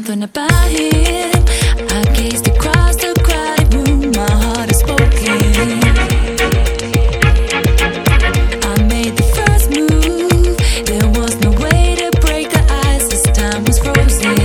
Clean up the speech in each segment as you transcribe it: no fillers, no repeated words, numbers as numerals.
something about him. I gazed across the crowded room, my heart is spoken. I made the first move, there was no way to break the ice, this time was frozen.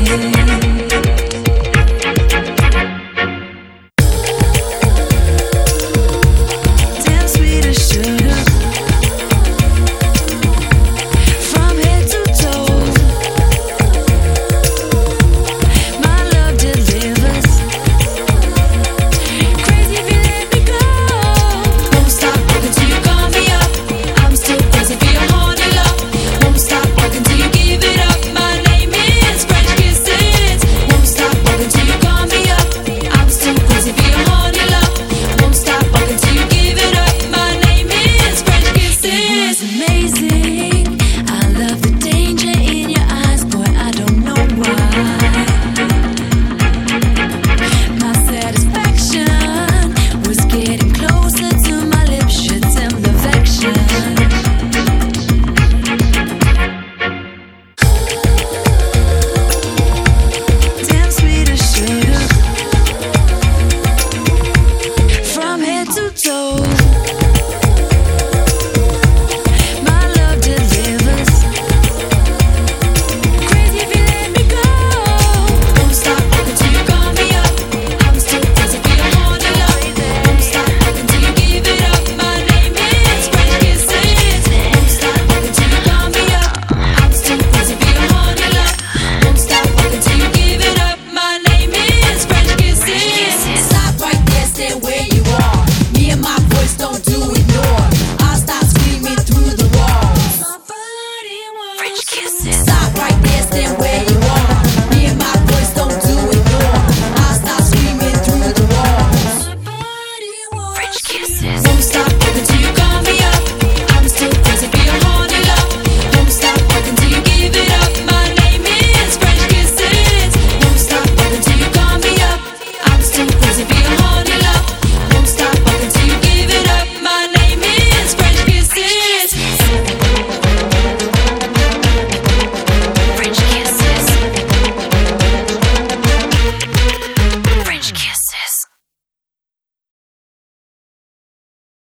Stop right there, stand where you are. Me and my voice don't do it more. I start screaming through the walls. My body wants French kisses. Won't stop until you